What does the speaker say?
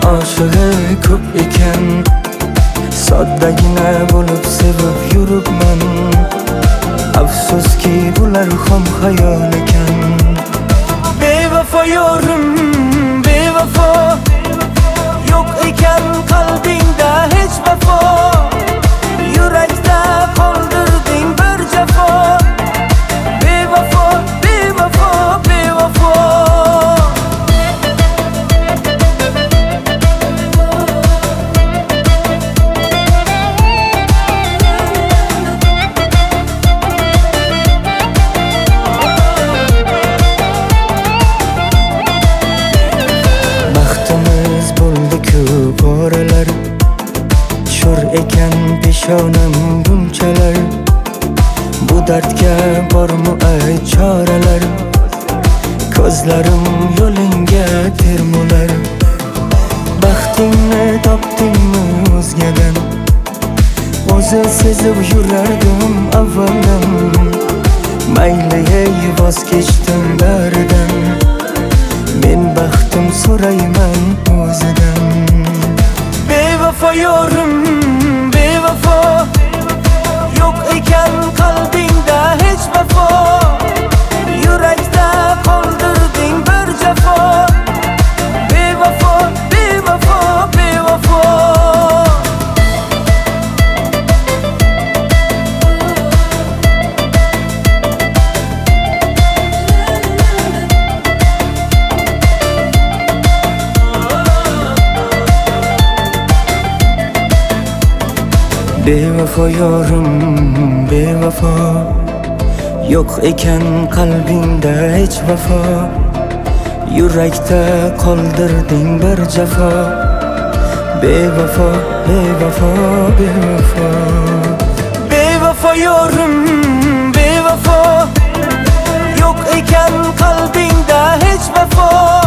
oshig'i ko'p ekan. Soddagina bo'lib sevib yuribman. Afsuski bular xom xayol ekan. Bevafo yorim, bevafo, yo'q ekan qalbingda hech vafo. Yurakda qoldirding bir jafo. Bevafo, bevafo, bevafo. Baxtimiz bo'ldi-ku poralar, sho'r ekan peshonam bunchalar. Bu dardga bormi ay choralar? Ko'zlarim yo'lingga termular. Baxtingni topdingmi o'zgadan? O'zi sezib yurardim avvaldan. Mayli ey voz kechdim baridan. Men baxtim so'rayman o'zidan. Bevafo yorim, bevafo, yo'q ekan qalbingda hech vafo. Yurakda qoldirding bir jafo. Bevafo, bevafo, bevafo. Bevafo yorim, bevafo, yo'q ekan qalbingda hech vafo. Yurakda qoldirding bir jafo. Bevafo, bevafo, bevafo. Bevafo yorim, bevafo, yo'q ekan qalbingda hech vafo.